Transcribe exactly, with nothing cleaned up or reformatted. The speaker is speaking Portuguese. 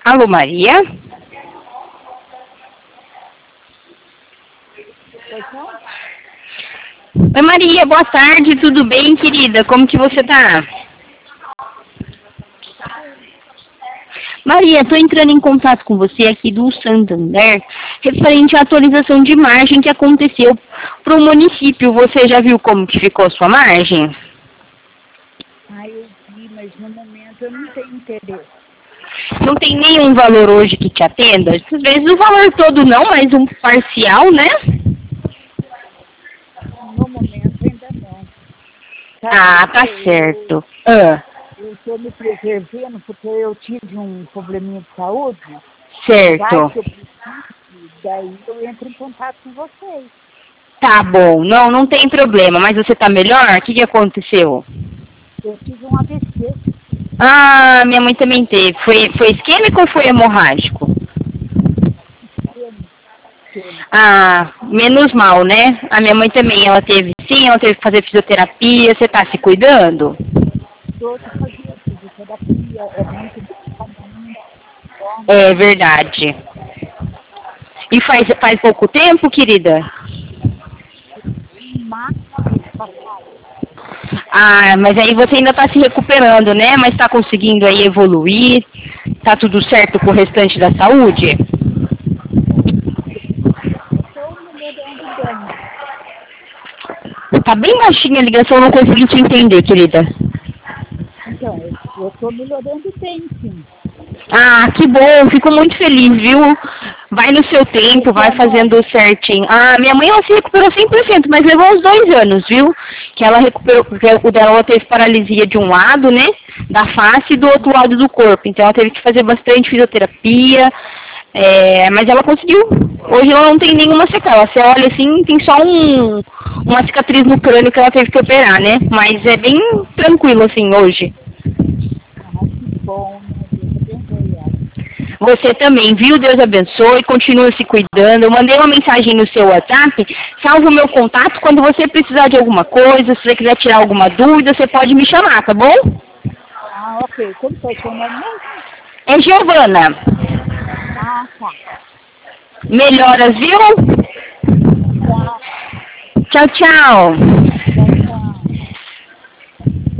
Alô, Maria? Pois não? Oi, Maria, boa tarde, tudo bem, querida? Como que você tá? Tá bem. Maria, estou entrando em contato com você aqui do Santander, referente à atualização de margem que aconteceu para o município. Você já viu como que ficou a sua margem? Ah, eu vi, mas no momento eu não tenho interesse. Não tem nenhum valor hoje que te atenda? Às vezes o valor todo não, mas um parcial, né? No momento ainda não. Sabe Ah, por tá quê? Eu certo. Ah, eu estou me preservando porque eu tive um probleminha de saúde. Vai certo. que eu preciso, daí eu entro em contato com vocês. Tá bom, não, não tem problema, mas você tá melhor? O que que aconteceu? Eu tive um A V C. Ah, minha mãe também teve. Foi, foi isquêmico ou foi hemorrágico? Isquêmico, isquêmico. Ah, menos mal, né? A minha mãe também, ela teve sim, ela teve que fazer fisioterapia. Você tá se cuidando? Estou fazendo fisioterapia, é muito medicamento, toma É verdade. E faz, faz pouco tempo, querida? em março do mês passado. Ah, mas aí você ainda tá se recuperando, né? Mas tá conseguindo aí evoluir? Tá tudo certo com o restante da saúde? Eu estou melhorando bem. Tá bem baixinha a ligação, eu não consegui te entender, querida. Então, eu estou melhorando bem, sim. Ah, que bom, fico muito feliz, viu? Vai no seu Como é tempo, que é vai a fazendo mãe? certinho. Ah, minha mãe, ela se recuperou cem por cento, mas levou uns dois anos, viu? Que ela recuperou, porque o dela ela teve paralisia de um lado, né? Da face e do outro lado do corpo. Então ela teve que fazer bastante fisioterapia, é, mas ela conseguiu. Hoje ela não tem nenhuma sequela. Você olha assim, tem só um, uma cicatriz no crânio que ela teve que operar, né? Mas é bem tranquilo, assim, hoje. Ah, que bom, né? Deus abençoe ela. Você também, viu? Deus abençoe, continua se cuidando. Eu mandei uma mensagem no seu WhatsApp, salva o meu contato. Quando você precisar de alguma coisa, se você quiser tirar alguma dúvida, você pode me chamar, tá bom? Ah, ok. Como que é o seu nome mesmo? É Giovana. Ah, tá. Melhoras, viu? Tchau. Tchau, tchau.